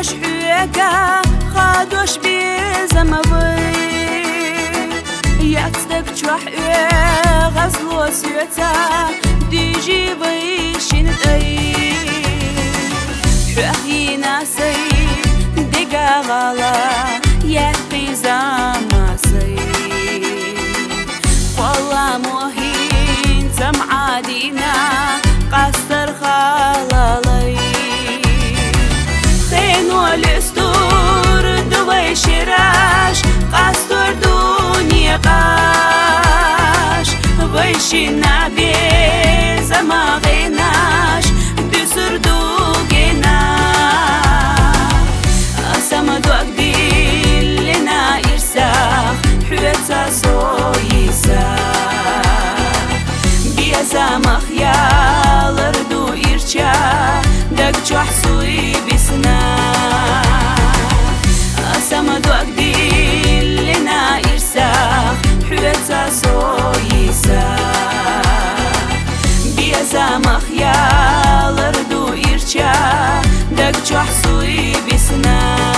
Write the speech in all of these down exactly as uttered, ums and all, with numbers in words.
حوێکە خادۆش بێزەمەوەی یەکتەک چوەحوێ غەزڵۆ سوێتە دیژی بەیشینتەی حوێهی ناسەی دێگاغاڵە یەک پیزاماسەی وەڵام وهین تەمعادینە قەستەر خاڵەڵەی خێنۆ لێستور دڵی شێراش قەستۆر دونیە قاش وەیشی نابێ زەماغێناش دوسر دووگێنا ئەسەمە دووەک دیل لێنا ئیرساخ حوێتە سۆییسا بیەزەمە خیاڵر دوو ئیرچە دەک جوحسووی بیسنا ئەسەمە دووەک دیل لێنا ئیرساخ حوێتە سۆییسا بیەزەمە خیاڵر دوو ئیرچە دەک جوحسووی بیسنا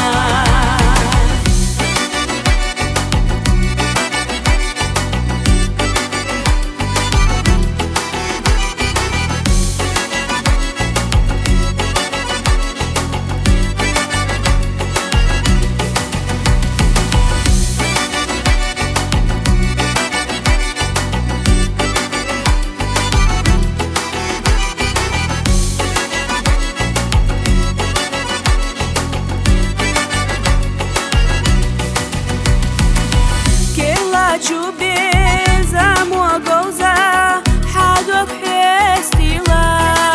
چوبێ زەموە گەوزە حادۆک حێستیڵە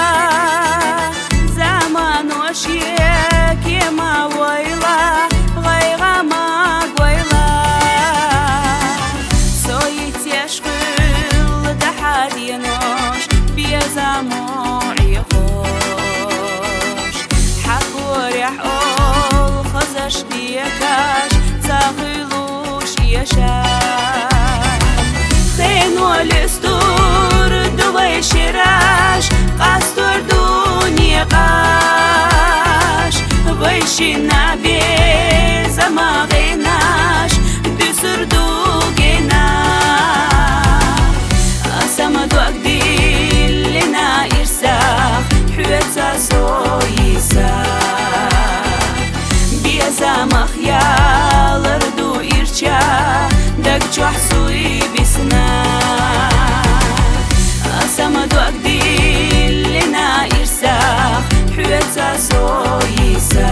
زەمانۆشیەک ئێمەوەیڵە غەیغەمە گوەیڵە سۆی تێشقل دەحادیەنۆش بیە زەمۆعی خۆش حەقوەرێح ئۆڵ خەزەش دیەکەش زەغیڵوش یەشە خێنۆ لێستور دڵی شێراش قەستۆر دونیە قاش وەیشی نابێ زەماغێناش دوسر دووگێنا ئەسەمە دووەک دیل لێنا ئیرساخ حوێتە سۆییسا بیەزەمە خیاڵر دوو ئیرچە دەک جوحسووی بیسنا ئەسەمە دووەک دیل لێنا ئیرساخ حوێتە سۆییسا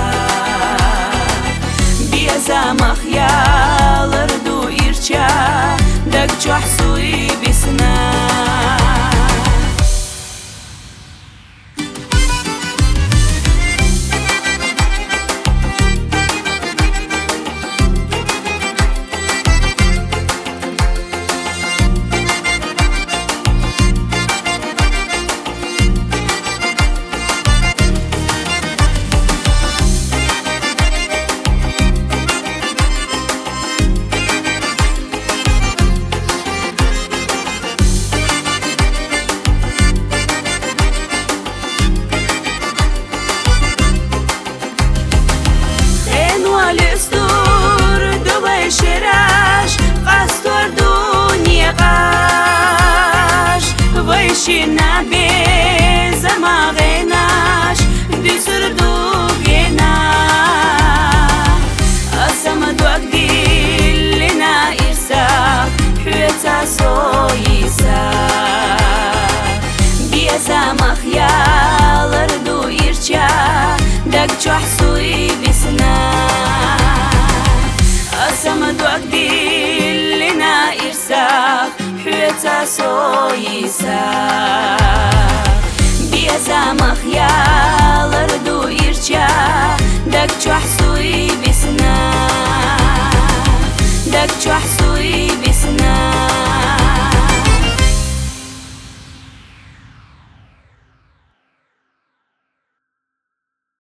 بیەزەمە خیاڵر دوو ئیرچە دەک جوحسووی بیسنا لێستور دڵی شێراش قەستۆر دونیە قاش وەیشی نابێ زەماغێناش دوسر دووگێنا ئەسەمە دووەک دیل لێنا ئیرساخ حوێتە سۆییسا بیەزەمە خیاڵر دوو ئیرچە دەک جوحسووی بیسنا ئەسەمە دووەک دیل لێنا ئیرساخ حوێتە سۆییسا بیەزەمە خیاڵر دوو ئیرچە دەک جوحسووی بیسنا دەک جوحسووی